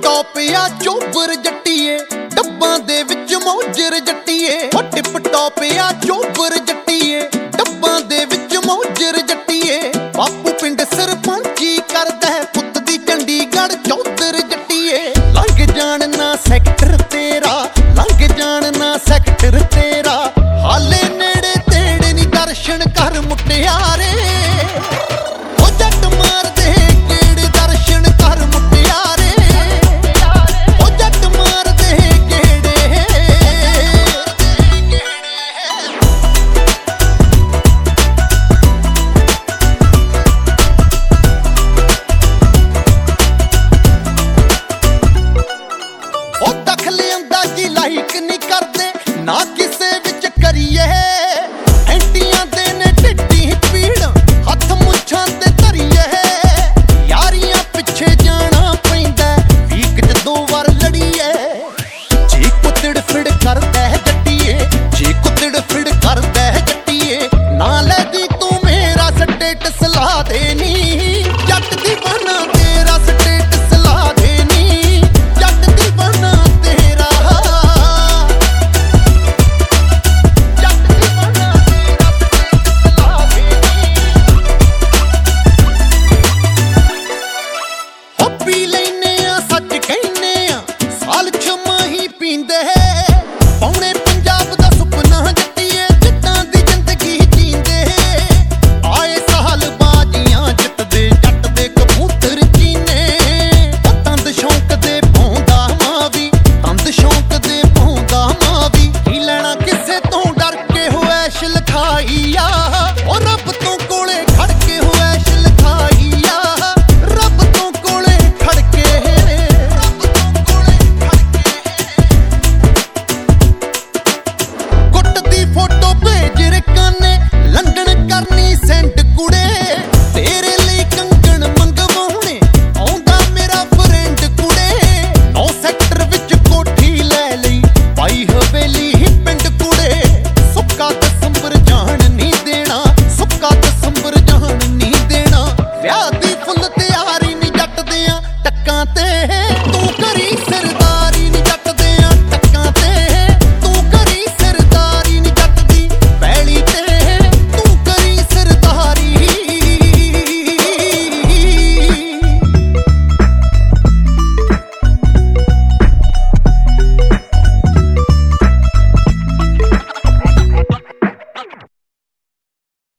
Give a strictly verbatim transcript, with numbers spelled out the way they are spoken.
Top ਆ ਚੋਬਰ ਜੱਟੀਏ, ਡੱਬਾਂ ਦੇ ਵਿੱਚ ਮੋਜਰ ਜੱਟੀਏ। ਉਹ ਟਿਪ ਟੌਪ ਆ ਚੋਬਰ ਜੱਟੀਏ, ਡੱਬਾਂ ਦੇ ਵਿੱਚ ਮੋਜਰ ਜੱਟੀਏ। ਬਾਪੂ ਪਿੰਡ ਸਰਪੰਚੀ ਕਰਦਾ ਹੈ, ਪੁੱਤ ਦੀ ਚੰਡੀਗੜ੍ਹ ਚੌਧਰ ਜੱਟੀਏ। ਲੰਘ ਜਾਣ ਨਾ ਸੈਕਟਰ ਤੇਰਾ, ਲੰਘ ਜਾਣ ਨਾ ਸੈਕਟਰ ਤੇਰਾ, ਹਾਲੇ ਨੇੜੇ ਤੇੜੇ ਨੀ ਦਰਸ਼ਨ ਕਰ ਮੁਟਿਆਰੇ। ਉਹ ਜੱਟ ਮਾਰਦੇ ਗੇੜੇ ਦਰਸ਼ਨ ਕਰ ਮੁਟਿਆਰੇ, ਉਹ ਜੱਟ ਮਾਰਦੇ ਗੇੜੇ। ਉਹ ਦਖਲ ਅੰਦਾਜ਼ੀ ਲਾਈਕ ਨਹੀਂ ਕਰਦੇ ਨਾ ਕਿਸੇ ਵਿੱਚ ਕਰੀਏ। ਐਂਟੀਆਂ ਦੇ ਨੇ ਢਿੱਡੀ ਪੀੜ, ਹੱਥ ਮੁੱਛਾਂ ਤੇ ਧਰੀਏ। ਯਾਰੀਆਂ ਪਿੱਛੇ ਜਾਣਾ ਪੈਂਦਾ, ਵੀਕ ਚ ਦੋ ਵਾਰ ਲੜੀਏ। ਜੇ ਕੁੱਤੜ ਫਿੜ ਕਰਦਾ ਜੱਟੀਏ, ਜੇ ਕੁੱਤੜ ਫਿੜ ਕਰਦਾ ਜੱਟੀਏ, ਨਾ ਲੈ ਦੀ ਤੂੰ ਮੇਰਾ ਸਟੇਟਸ ਲਾ ਦੇ ਨੀ। ਜੱਟ ਦੀ ਬਣਾ ਤੇਰਾ ਸਟੇਟਸ ਲਾ ਦੇ ਨੀ, ਜੱਟ ਦੀ ਬਣਾ ਤੇਰਾ, ਜੱਟ ਦੀ ਬਣਾ ਤੇਰਾ ਸਟੇਟਸ ਲਾ ਦੇ ਨੀ। ਹੋ ਪੀ ਲੈਨੇ ਆ ਸੱਚ ਕਹਿੰਨੇ ਆ, ਸਾਲ ਛਮਾ ਹੀ ਪੀਂਦੇ। ਪੌਣੇ ਪੰਜਾਬ ਦਾ ਸੁਪਨਾ ਜੱਟੀਏ, ਜੱਟਾਂ ਦੀ ਜ਼ਿੰਦਗੀ ਜੀਂਦੇ। ਆਏ ਸਾਲ ਬਾਜੀਆਂ ਜਿੱਤਦੇ ਜੱਟ ਦੇ ਕਬੂਤਰ ਚੀਨੇ। ਤੰਦ ਸ਼ੌਂਕ ਦੇ ਪਾਉਂਦਾ ਮਾਵੀ, ਤੰਦ ਸ਼ੌਂਕ ਦੇ ਪਾਉਂਦਾ ਮਾਵੀ। ਕੀ ਲੈਣਾ ਕਿਸੇ ਤੋਂ ਡਰ ਕੇ ਹੋਇਆ ਐਸ਼ ਲਿਖਾਈ।